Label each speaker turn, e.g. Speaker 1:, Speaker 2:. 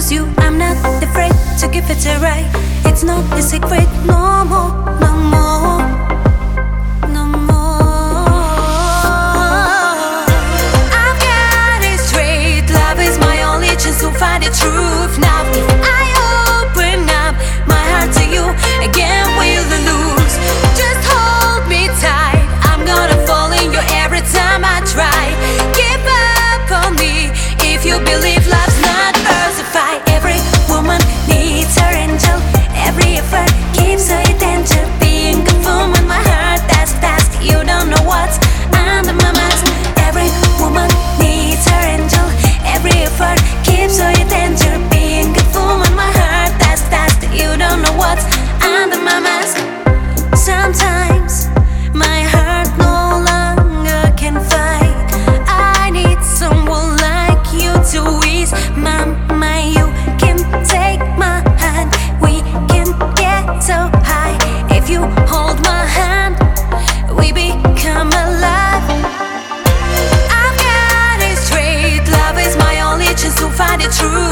Speaker 1: choose you. I'm not afraid to give it a try. It's not a secret, no more, no more, no more. I've got it straight. Love is my only chance to find the truth. Now if I open up my heart to you, again we'll lose. Just hold me tight. I'm gonna fall in you every time I try. Give up on me if you believe love's not versified. Every woman needs her angel. Every effort keeps her in danger. Being conformed with my heart, that's fast. You don't know what's under my mask. Every woman needs her angel. Every effort keeps her in danger. Being conformed with my heart, that's fast. You don't know what's under my mask. Sometimes my heart no longer can fight. I need someone like you to ease my mind. You can take my hand. We can get so high. If you hold my hand, we become alive. I've got it straight. Love is my only chance to find the truth.